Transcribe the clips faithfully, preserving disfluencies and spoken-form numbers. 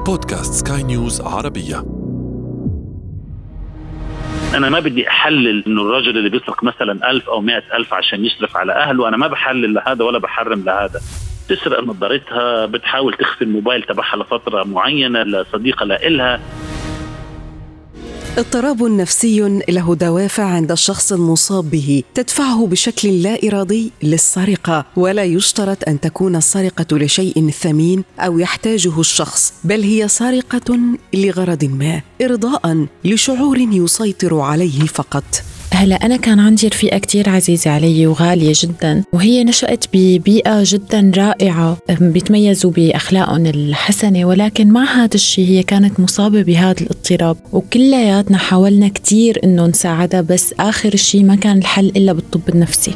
بودكاست سكاي نيوز عربية. أنا ما بدي أحلل إنه الرجل اللي بيسرق مثلا ألف أو مئة ألف عشان يشرف على أهله، أنا ما بحلل لهذا ولا بحرم لهذا. تسرق نظارتها، بتحاول تخفي الموبايل تبعها لفترة معينة لصديقة لإلها. اضطراب نفسي له دوافع عند الشخص المصاب به تدفعه بشكل لا إرادي للسرقة، ولا يشترط أن تكون السرقة لشيء ثمين أو يحتاجه الشخص، بل هي سرقة لغرض ما، إرضاء لشعور يسيطر عليه فقط. هلأ أنا كان عندي رفيقة كتير عزيزة علي وغالية جدا، وهي نشأت ببيئة جدا رائعة بيتميزوا بأخلاقهم الحسنة، ولكن مع هذا الشيء هي كانت مصابة بهذا الاضطراب، وكلياتنا حاولنا كتير إنه نساعدها، بس آخر الشيء ما كان الحل إلا بالطب النفسي.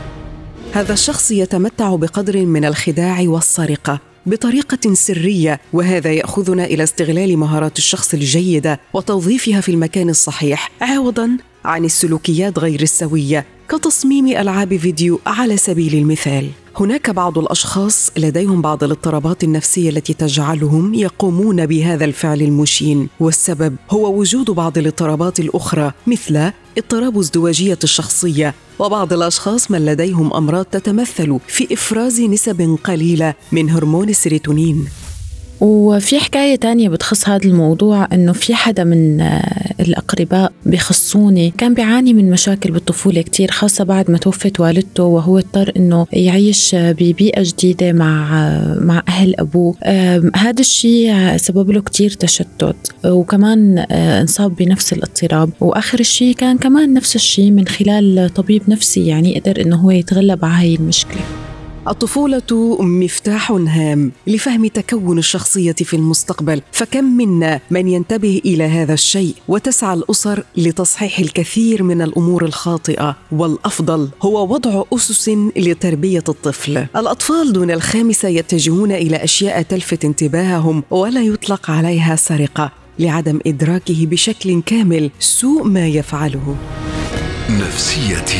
هذا الشخص يتمتع بقدر من الخداع والسرقة بطريقة سرية، وهذا يأخذنا إلى استغلال مهارات الشخص الجيدة وتوظيفها في المكان الصحيح، عوضاً عن السلوكيات غير السوية كتصميم ألعاب فيديو على سبيل المثال. هناك بعض الأشخاص لديهم بعض الاضطرابات النفسية التي تجعلهم يقومون بهذا الفعل المشين، والسبب هو وجود بعض الاضطرابات الأخرى مثل اضطراب ازدواجية الشخصية، وبعض الأشخاص من لديهم أمراض تتمثل في إفراز نسب قليلة من هرمون السيروتونين. وفي حكاية تانية بتخص هذا الموضوع، إنه في حدا من الأقرباء بخصوني كان بيعاني من مشاكل بالطفولة كتير، خاصة بعد ما توفت والدته، وهو اضطر إنه يعيش ببيئة جديدة مع مع أهل أبوه. هذا الشيء سبب له كتير تشتت، وكمان انصاب بنفس الاضطراب، وآخر الشيء كان كمان نفس الشيء من خلال طبيب نفسي، يعني قدر إنه هو يتغلب على هاي المشكلة. الطفولة مفتاح هام لفهم تكون الشخصية في المستقبل، فكم منا من ينتبه إلى هذا الشيء، وتسعى الأسر لتصحيح الكثير من الأمور الخاطئة، والأفضل هو وضع أسس لتربية الطفل. الأطفال دون الخامسة يتجهون إلى أشياء تلفت انتباههم ولا يطلق عليها سرقة لعدم إدراكه بشكل كامل سوء ما يفعله. نفسيتي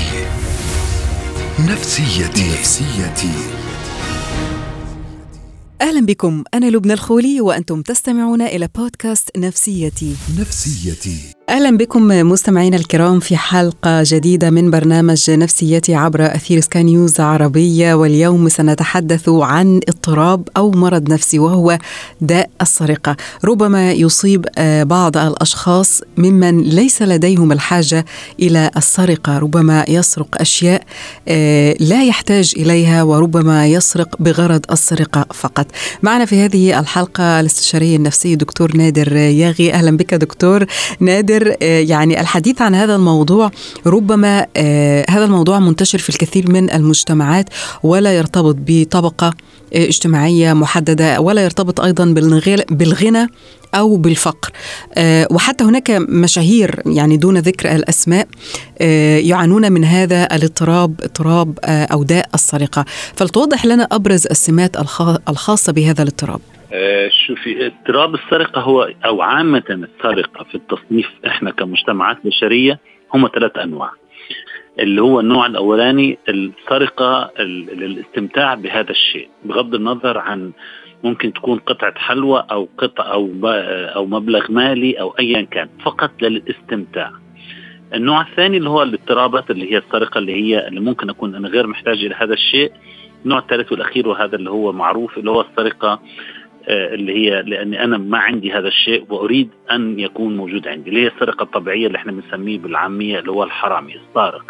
نفسيتي نفسيتي أهلا بكم، أنا لبنى الخولي وأنتم تستمعون إلى بودكاست نفسيتي نفسيتي. أهلا بكم مستمعينا الكرام في حلقة جديدة من برنامج نفسيتي عبر أثير سكاي نيوز عربية، واليوم سنتحدث عن اضطراب أو مرض نفسي وهو داء السرقة. ربما يصيب بعض الأشخاص ممن ليس لديهم الحاجة إلى السرقة، ربما يسرق أشياء لا يحتاج إليها، وربما يسرق بغرض السرقة فقط. معنا في هذه الحلقة الاستشاري النفسي دكتور نادر ياغي. أهلا بك دكتور نادر. يعني الحديث عن هذا الموضوع ربما آه هذا الموضوع منتشر في الكثير من المجتمعات، ولا يرتبط بطبقة آه اجتماعية محددة، ولا يرتبط أيضا بالغنى أو بالفقر، آه وحتى هناك مشاهير يعني دون ذكر الأسماء آه يعانون من هذا الاضطراب، اضطراب آه أو داء السرقة. فلتوضح لنا أبرز السمات الخاصة بهذا الاضطراب. شوفي، اضطراب السرقة هو أو عامة السرقة في التصنيف إحنا كمجتمعات بشرية هم ثلاث أنواع. اللي هو النوع الأولاني السرقة للاستمتاع بهذا الشيء، بغض النظر عن ممكن تكون قطعة حلوى أو قطع أو أو مبلغ مالي أو أيا كان، فقط للاستمتاع. النوع الثاني اللي هو الاضطرابات اللي هي السرقة اللي هي اللي ممكن أكون أنا غير محتاج إلى هذا الشيء. النوع الثالث والأخير وهذا اللي هو معروف اللي هو السرقة اللي هي لأني أنا ما عندي هذا الشيء وأريد أن يكون موجود عندي، اللي هي السرقة الطبيعية اللي احنا بنسميه بالعامية اللي هو الحرامي السارق.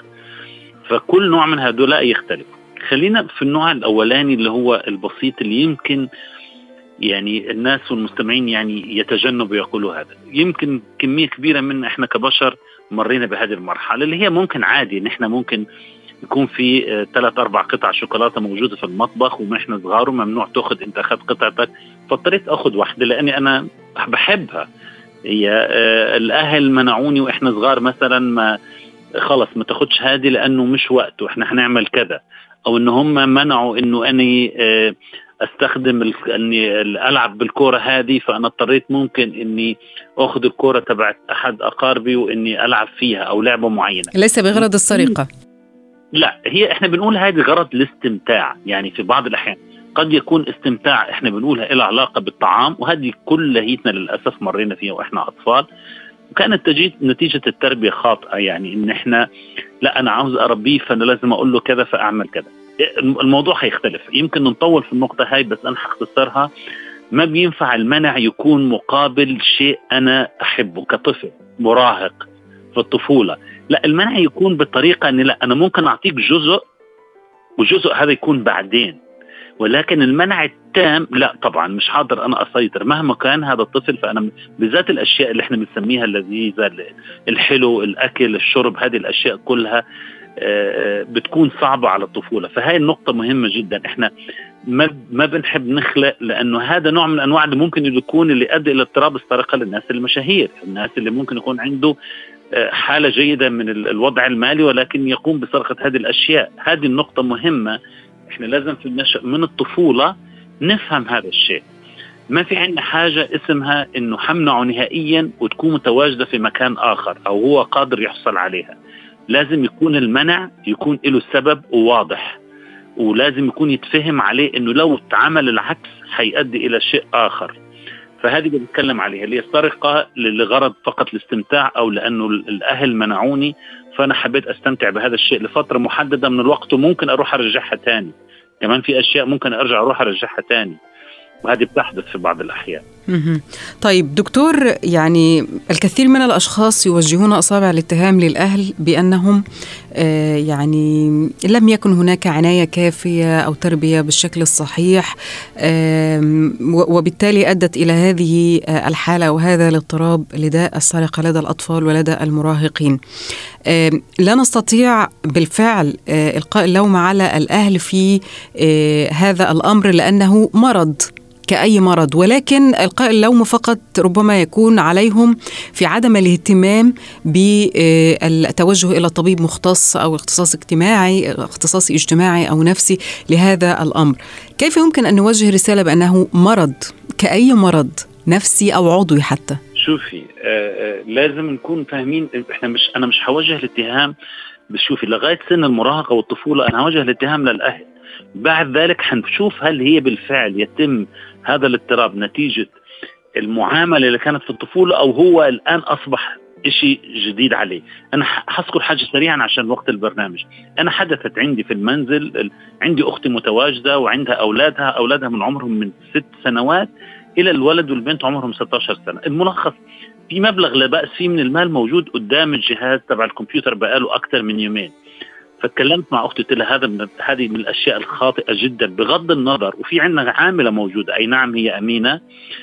فكل نوع من هؤلاء يختلف. خلينا في النوع الأولاني اللي هو البسيط اللي يمكن يعني الناس والمستمعين يعني يتجنبوا يقولوا هذا. يمكن كمية كبيرة من احنا كبشر مرينا بهذه المرحلة اللي هي ممكن عادي ان احنا ممكن يكون في ثلاث أربع قطع شوكولاتة موجودة في المطبخ وإحنا صغار وممنوع تأخذ، أنت أخذت قطعتك فاضطريت أخذ واحدة لأني أنا بحبها. هي الأهل منعوني وإحنا صغار مثلا ما خلص ما تاخدش هذه لأنه مش وقت وإحنا هنعمل كذا، أو إنه هم منعوا إنه أني أستخدم إني ألعب بالكرة هذه، فأنا اضطريت ممكن إني أخذ الكرة تبعت أحد أقاربي وإني ألعب فيها أو لعبة معينة ليس بغرض السرقة. لا، هي احنا بنقول هذه غرض الاستمتاع يعني في بعض الأحيان. قد يكون استمتاع احنا بنقولها له علاقة بالطعام، وهذه كليتنا للأسف مرينا فيها وإحنا أطفال، وكانت تجي نتيجة التربية خاطئة. يعني إن إحنا لا أنا عاوز أربيه فأنا لازم أقول له كذا فأعمل كذا. الموضوع هيختلف، يمكن نطول في النقطة هاي بس أنا هختصرها. ما بينفع المنع يكون مقابل شيء أنا أحبه كطفل مراهق في الطفولة. لا، المنع يكون بطريقة أن لا أنا ممكن أعطيك جزء وجزء هذا يكون بعدين، ولكن المنع التام لا طبعا مش حاضر أنا أسيطر مهما كان هذا الطفل. فأنا بالذات الأشياء اللي احنا بنسميها اللذيذة، الحلو، الأكل، الشرب، هذه الأشياء كلها بتكون صعبة على الطفولة. فهاي النقطة مهمة جدا. احنا ما ما بنحب نخلق، لأنه هذا نوع من أنواع اللي ممكن يكون اللي يؤدي إلى اضطراب السرقة للناس المشاهير، الناس اللي ممكن يكون عنده حالة جيدة من الوضع المالي ولكن يقوم بسرقة هذه الأشياء. هذه النقطة مهمة. احنا لازم في النشأ من الطفولة نفهم هذا الشيء. ما في عندنا حاجة اسمها إنه حمنعه نهائيا وتكون متواجدة في مكان آخر أو هو قادر يحصل عليها. لازم يكون المنع يكون له سبب وواضح، ولازم يكون يتفهم عليه إنه لو تعمل العكس حيؤدي إلى شيء آخر. فهذه بنتكلم عليها اللي هي السرقة لغرض فقط الاستمتاع، أو لأنه الأهل منعوني فأنا حبيت أستمتع بهذا الشيء لفترة محددة من الوقت وممكن أروح أرجعها تاني. كمان في أشياء ممكن أرجع أروح أرجعها تاني، وهذه بتحدث في بعض الأحيان. طيب دكتور، يعني الكثير من الأشخاص يوجهون أصابع الاتهام للأهل بأنهم آه يعني لم يكن هناك عناية كافية أو تربية بالشكل الصحيح، آه وبالتالي أدت إلى هذه آه الحالة وهذا الاضطراب لداء السرقة لدى الأطفال ولدى المراهقين. آه لا نستطيع بالفعل آه إلقاء اللوم على الأهل في آه هذا الأمر لأنه مرض كأي مرض، ولكن إلقاء اللوم فقط ربما يكون عليهم في عدم الاهتمام بالتوجه إلى طبيب مختص أو اختصاص اجتماعي اختصاص اجتماعي أو نفسي لهذا الأمر. كيف يمكن أن نوجه رسالة بأنه مرض كأي مرض نفسي أو عضوي حتى؟ شوفي آه آه لازم نكون فاهمين. إحنا مش أنا مش هوجه الاتهام، بس شوفي لغاية سن المراهقة والطفولة أنا هوجه الاتهام للأهل. بعد ذلك حنشوف هل هي بالفعل يتم هذا الاضطراب نتيجة المعاملة اللي كانت في الطفولة أو هو الآن أصبح إشي جديد عليه. أنا حذكر حاجة سريعا عشان وقت البرنامج. أنا حدثت عندي في المنزل، عندي أختي متواجدة وعندها أولادها أولادها من عمرهم من ست سنوات إلى الولد والبنت عمرهم ستة عشر سنة. الملخص في مبلغ لا بأس فيه من المال موجود قدام الجهاز تبع الكمبيوتر بقاله أكثر من يومين. فاتكلمت مع أختي قلت لها هذا من هذه من الأشياء الخاطئة جدا بغض النظر. وفي عندنا عاملة موجودة أي نعم هي أمينة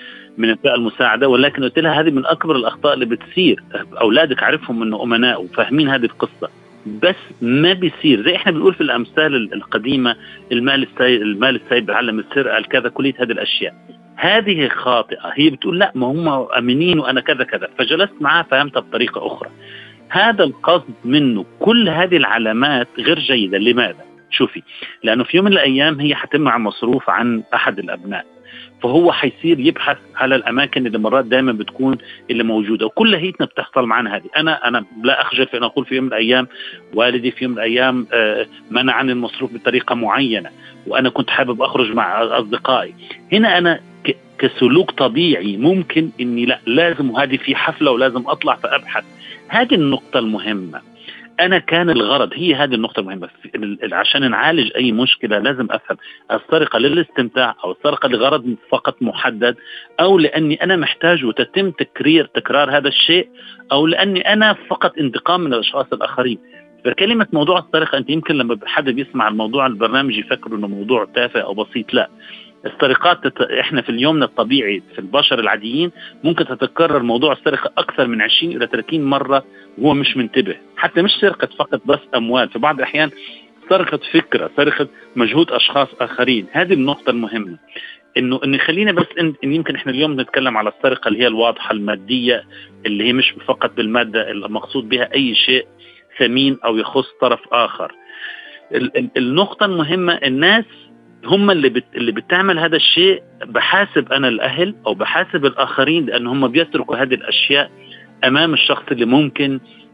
من الفئة المساعدة، ولكن قلت لها هذه من أكبر الأخطاء اللي بتصير. أولادك عارفهم إنه أمناء وفاهمين هذه القصة، بس ما بيصير زي إحنا بنقول في الأمثال القديمة المال السايب المال السايب بيعلم السرقة الكذا كلية هذه الأشياء. هذه خاطئة. هي بتقول لا ما هم أمنين وأنا كذا كذا، فجلست معها فهمتها بطريقة أخرى. هذا القصد منه. كل هذه العلامات غير جيدة. لماذا؟ شوفي، لأنه في يوم من الأيام هي حتمنع مصروف عن أحد الأبناء، فهو حيصير يبحث على الأماكن اللي مرات دائما بتكون اللي موجودة، وكل هيتنا بتحصل معنا هذه. أنا أنا لا أخجل في أن أقول في يوم من الأيام والدي في يوم من الأيام منع عن المصروف بطريقة معينة، وأنا كنت حابب أخرج مع أصدقائي. هنا أنا كسلوك طبيعي ممكن إني لا لازم هذه في حفلة ولازم أطلع فأبحث. هذه النقطة المهمة. أنا كان الغرض هي هذه النقطة المهمة عشان نعالج أي مشكلة. لازم أفهم السرقة للاستمتاع أو السرقة لغرض فقط محدد، أو لأني أنا محتاج وتتم تكرير تكرار هذا الشيء، أو لأني أنا فقط انتقام من الأشخاص الآخرين. فكلمة موضوع السرقة أنت يمكن لما حد بيسمع الموضوع البرنامج يفكر إنه موضوع تافه أو بسيط. لا، السرقات تت... احنا في اليوم الطبيعي في البشر العاديين ممكن تتكرر موضوع السرقة أكثر من عشرين إلى ثلاثين مرة وهو مش منتبه. حتى مش سرقة فقط بس أموال، في بعض الأحيان سرقة فكرة، سرقة مجهود أشخاص آخرين. هذه النقطة المهمة. إنه إن خلينا بس إن... إن يمكن إحنا اليوم نتكلم على السرقة اللي هي الواضحة المادية اللي هي مش فقط بالمادة، المقصود بها أي شيء ثمين أو يخص طرف آخر. ال... ال... النقطة المهمة الناس هم اللي بت... اللي بتعمل هذا الشيء. بحاسب أنا الأهل أو بحاسب الآخرين لأن هم بيتركوا هذه الأشياء أمام الشخص اللي ممكن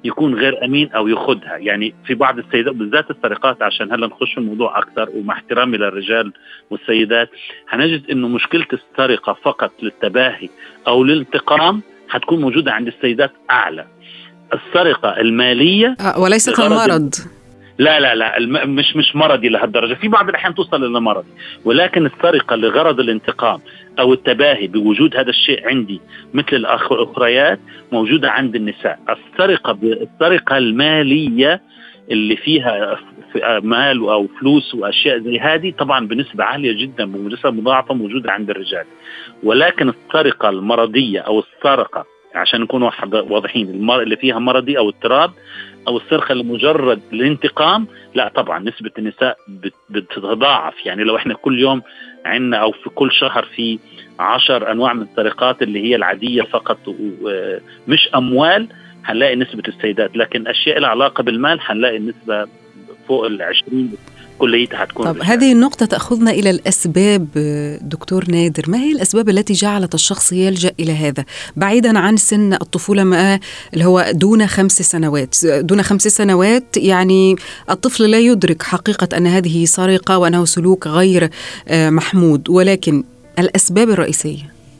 يكون غير أمين أو يخدها. يعني في بعض السيدات بالذات السرقات، عشان هلا نخش في الموضوع أكثر ومع احترامي للرجال والسيدات، هنجد إنه مشكلة السرقة فقط للتباهي أو للانتقام هتكون موجودة عند السيدات أعلى. السرقة المالية وليست المرض. لا لا لا الم... مش مش مرضي لهالدرجة، في بعض الأحيان توصل إلى مرضي، ولكن السرقة لغرض الانتقام أو التباهي بوجود هذا الشيء عندي مثل الأخريات موجودة عند النساء. السرقة ب... السرقة المالية اللي فيها مال أو فلوس وأشياء زي هذه طبعا بنسبة عالية جدا بنسبة مضاعفة موجودة عند الرجال. ولكن السرقة المرضية أو السرقة عشان نكون واضحين المر... اللي فيها مرضي أو اضطراب أو السرقة لمجرد الانتقام، لا طبعا نسبة النساء بتتضاعف. يعني لو احنا كل يوم عنا أو في كل شهر في عشر أنواع من السرقات اللي هي العادية فقط ومش أموال، هنلاقي نسبة السيدات. لكن أشياء لها علاقة بالمال هنلاقي النسبة فوق العشرين كليتها هتكون. طب هذه النقطة تأخذنا إلى الأسباب. دكتور نادر، ما هي الأسباب التي جعلت الشخص يلجأ إلى هذا بعيدا عن سن الطفولة، ما اللي هو دون خمس سنوات دون خمس سنوات يعني الطفل لا يدرك حقيقة أن هذه سرقة وأنه سلوك غير محمود، ولكن الأسباب الرئيسية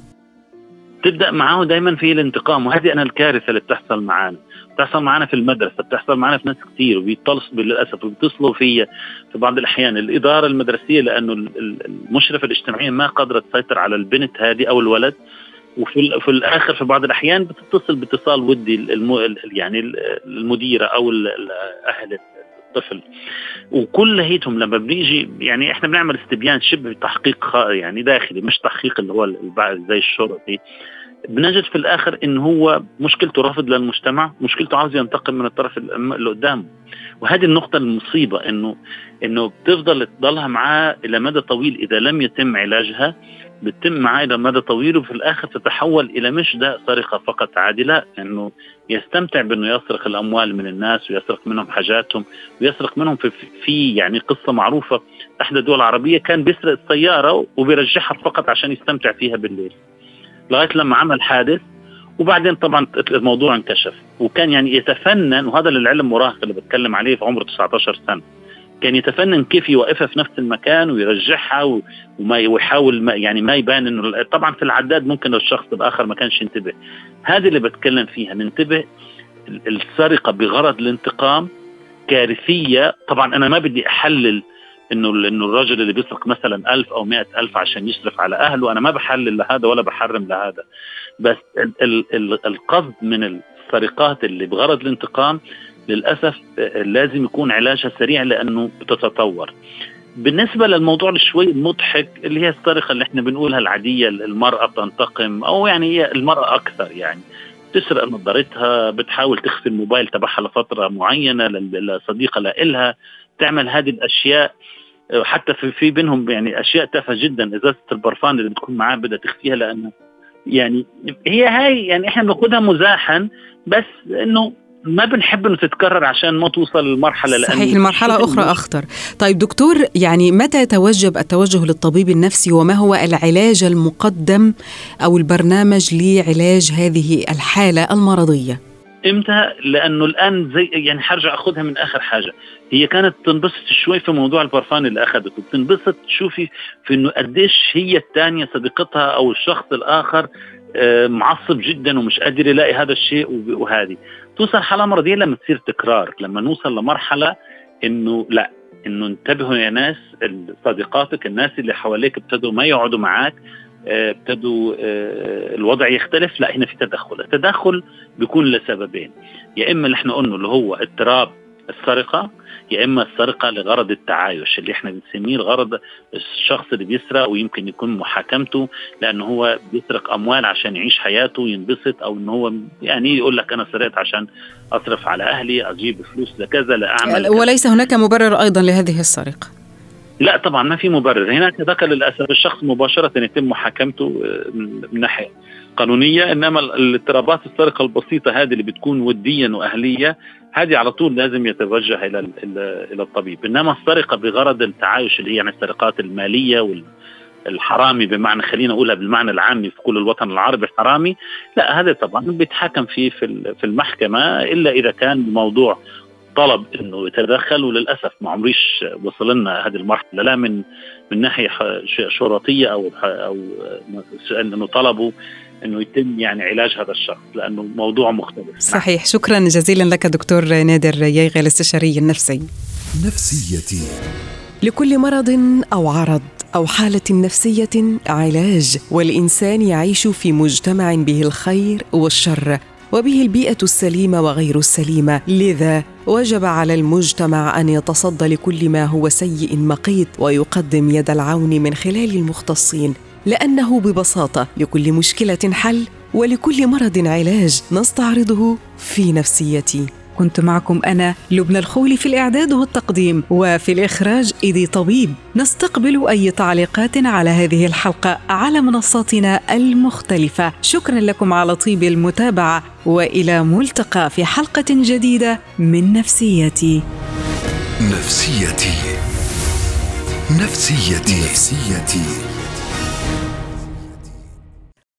تبدأ معه دايما في الانتقام. وهذه أنا الكارثة اللي بتحصل معنا بتحصل معنا في المدرسة، بتحصل معنا في ناس كتير وبيتصلوا للأسف وبيتصلوا في في بعض الأحيان الإدارة المدرسية، لأنه المشرفة الاجتماعية ما قدرت تسيطر على البنت هذه أو الولد، وفي في الآخر في بعض الأحيان بتتصل باتصال ودي الم يعني المديرة أو أهل الطفل. وكل هيتهم لما بنيجي يعني إحنا بنعمل استبيان شبه تحقيق يعني داخلي مش تحقيق اللي هو زي الشرطي، بنجد في الآخر إن هو مشكلته رافض للمجتمع، مشكلته عاوز ينتقم من الطرف اللي قدامه. وهذه النقطة المصيبة إنه إنه بتفضل تضلها معاه إلى مدى طويل. إذا لم يتم علاجها بتتم معاه إلى مدى طويل، وفي الآخر تتحول إلى مش ده سرقة فقط عادي، لا، إنه يستمتع بإنه يسرق الأموال من الناس ويسرق منهم حاجاتهم ويسرق منهم في, في يعني قصة معروفة إحدى الدول العربية كان بيسرق السيارة وبيرجعها فقط عشان يستمتع فيها بالليل، لغاية لما عمل حادث. وبعدين طبعا الموضوع انكشف، وكان يعني يتفنن، وهذا للعلم مراهق اللي بتكلم عليه في عمره تسعة عشر سنة، كان يتفنن كيف يوقفها في نفس المكان ويرجعها وما يحاول ما يعني ما يبان انه طبعا في العداد ممكن الشخص الآخر ما كانش ينتبه. هذه اللي بتكلم فيها، ننتبه. السرقة بغرض الانتقام كارثية. طبعا أنا ما بدي أحلل إنه إنه الرجل اللي بيسرق مثلا ألف أو مئة ألف عشان يصرف على أهله، أنا ما بحلل لهذا ولا بحرم لهذا، بس ال ال ال القصد من السرقات اللي بغرض الانتقام للأسف لازم يكون علاجها سريع لأنه بتتطور. بالنسبة للموضوع الشوي المضحك اللي هي السرقة اللي احنا بنقولها العادية، المرأة تنتقم أو يعني هي المرأة أكثر يعني تسرق نظارتها، بتحاول تخفي الموبايل تبعها لفترة معينة لصديقة لإلها، تعمل هذه الأشياء. حتى في في بينهم يعني أشياء تافهة جدا، إزازة البرفان اللي بتكون معاه بدها تخفيها، لأنه يعني هي هاي يعني إحنا بناخدها مزاحا، بس إنه ما بنحب إنه تتكرر عشان ما توصل للمرحلة. صحيح، المرحلة أخرى أخطر. طيب دكتور، يعني متى يتوجب التوجه للطبيب النفسي، وما هو العلاج المقدم أو البرنامج لعلاج هذه الحالة المرضية؟ امتى؟ لانه الان زي يعني حرجع اخذها من اخر حاجه، هي كانت تنبسط شوي في موضوع البرفان اللي اخذته، تنبسط تشوفي في انه قديش هي الثانيه صديقتها او الشخص الاخر معصب جدا ومش قادر يلاقي هذا الشيء، وهذه توصل حاله مرضيه لما تصير تكرار، لما نوصل لمرحله انه لا، انه انتبهوا يا ناس، صديقاتك الناس اللي حواليك ابتدوا ما يقعدوا معاك، ابتدوا الوضع يختلف، لا هنا في تدخل. التدخل بيكون لسببين، يا إما اللي احنا قلنا اللي هو اضطراب السرقة، يا إما السرقة لغرض التعايش اللي احنا بنسميه الغرض الشخص اللي بيسرق ويمكن يكون محاكمته لأنه هو بيسرق أموال عشان يعيش حياته وينبسط، أو إنه هو يعني يقول لك أنا سرقت عشان أصرف على أهلي، أجيب فلوس لكذا، لأعمل وليس كذا. هناك مبرر أيضا لهذه السرقة؟ لا طبعا ما في مبرر. هناك ذكر للأسف الشخص مباشرة يتم محاكمته من ناحية قانونية، إنما الاضطرابات السرقة البسيطة هذه اللي بتكون وديا وأهلية هذه على طول لازم يتوجه إلى إلى الطبيب. إنما السرقة بغرض التعايش اللي هي يعني السرقات المالية الحرامي بمعنى، خلينا أقولها بالمعنى العامي في كل الوطن العربي حرامي، لا هذا طبعا بيتحكم فيه في في المحكمة إلا إذا كان الموضوع طلب إنه يتدخل، وللأسف ما عمريش وصل لنا هذه المرحلة لا من من ناحية شرطية أو أو إنه طلبوا إنه يتم يعني علاج هذا الشخص، لأنه موضوع مختلف. صحيح. شكرا جزيلا لك دكتور نادر ييغي الاستشاري النفسي. نفسيتي. لكل مرض أو عرض أو حالة نفسية علاج، والإنسان يعيش في مجتمع به الخير والشر وبه البيئة السليمة وغير السليمة، لذا وجب على المجتمع أن يتصدى لكل ما هو سيء مقيت ويقدم يد العون من خلال المختصين، لأنه ببساطة لكل مشكلة حل ولكل مرض علاج. نستعرضه في نفسيتي. كنت معكم أنا لبنى الخولي في الإعداد والتقديم، وفي الإخراج إيدي طبيب. نستقبل أي تعليقات على هذه الحلقة على منصاتنا المختلفة. شكرا لكم على طيب المتابعة، وإلى ملتقى في حلقة جديدة من نفسيتي. نفسيتي. نفسيتي. نفسيتي.